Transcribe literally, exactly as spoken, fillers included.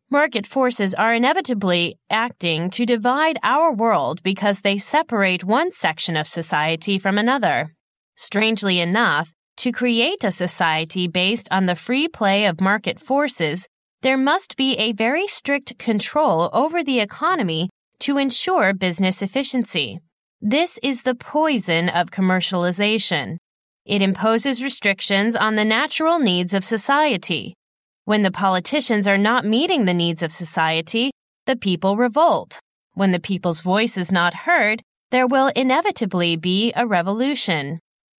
Market forces are inevitably acting to divide our world because they separate one section of society from another. Strangely enough, to create a society based on the free play of market forces, there must be a very strict control over the economy to ensure business efficiency. This is the poison of commercialization. It imposes restrictions on the natural needs of society. When the politicians are not meeting the needs of society, the people revolt. When the people's voice is not heard, there will inevitably be a revolution.